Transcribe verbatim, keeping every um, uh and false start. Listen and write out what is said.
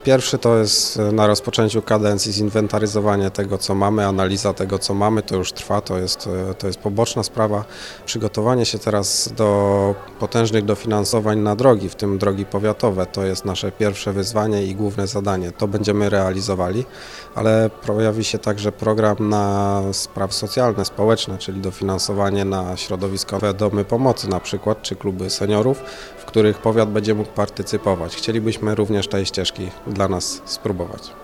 Pierwszy to jest na rozpoczęciu kadencji zinwentaryzowanie tego, co mamy, analiza tego, co mamy, to już trwa, to jest, to jest poboczna sprawa. Przygotowanie się teraz do potężnych dofinansowań na drogi, w tym drogi powiatowe, to jest nasze pierwsze wyzwanie i główne zadanie. To będziemy realizowali, ale pojawi się także program na sprawy socjalne, społeczne, czyli dofinansowanie na środowiskowe domy pomocy na przykład, czy kluby seniorów, w których powiat będzie mógł partycypować. Chcielibyśmy również tej ścieżki dla nas spróbować.